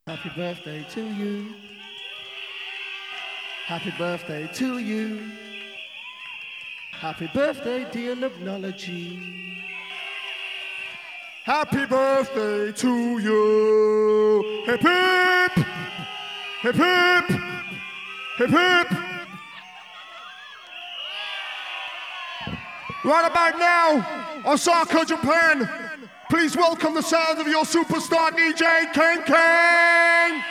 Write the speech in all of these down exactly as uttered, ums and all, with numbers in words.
Happy birthday to you. Happy birthday to you. Happy birthday, dear Lubnology. Happy birthday to you. Hip hip. Hip hip. Hip hip. Right about now, Osaka, Japan, please welcome the sound of your superstar D J, Ken Ken!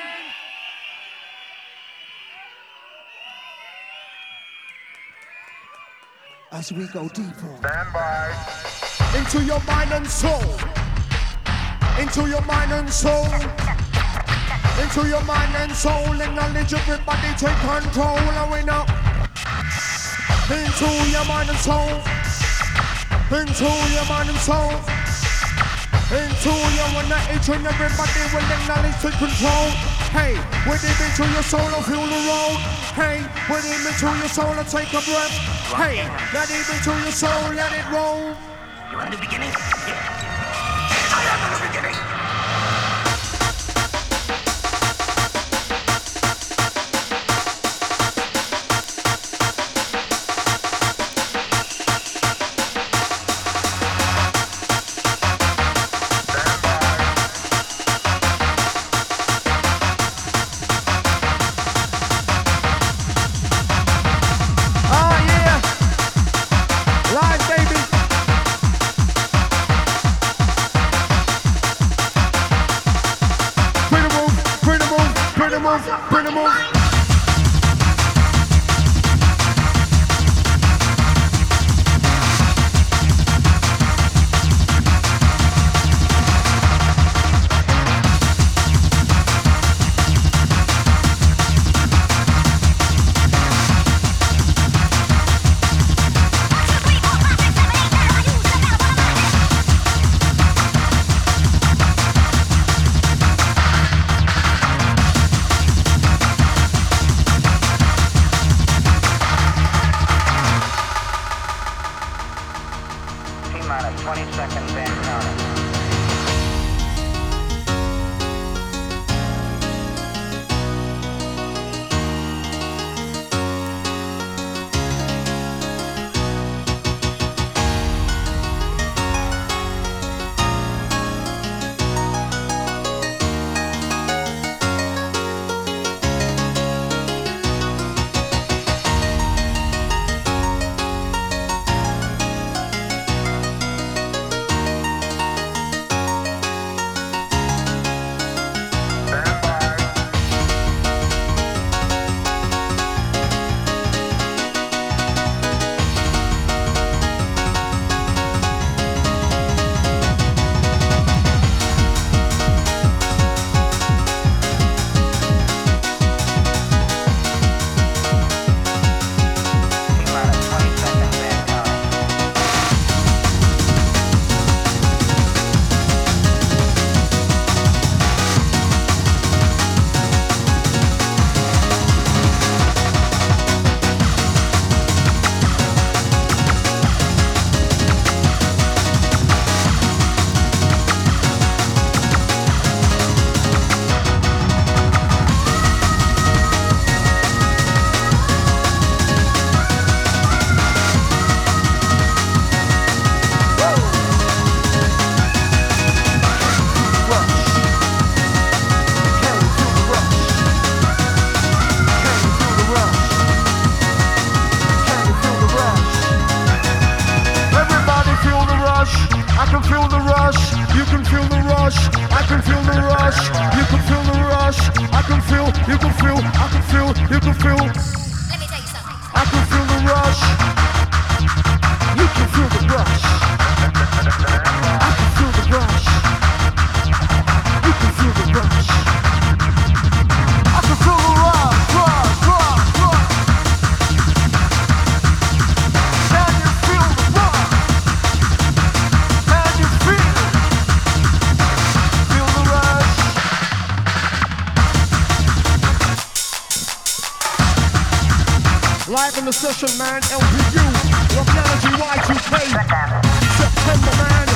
As we go deeper. Stand by. Into your mind and soul. Into your mind and soul. Into your mind and soul. And knowledge, everybody take control. And we know. Into your mind and soul. Into your mind and soul. Into your one that each and everybody will acknowledge take control. Hey, with it into your soul and feel the road. Hey, with it into your soul and take a breath. Hey, let it into your soul, let it roll. You want a new beginning? Yeah. I am a new beginning. Bring them on. twenty seconds and counting. Live in the session, man, L P U, Lubnology Y two K, September, man.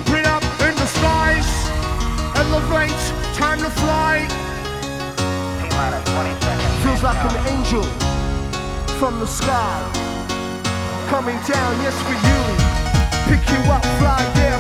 jumping up in the skies. Elevate, time to fly. T-minus twenty seconds. Feels like an angel from the sky, coming down, yes for you. Pick you up, fly down.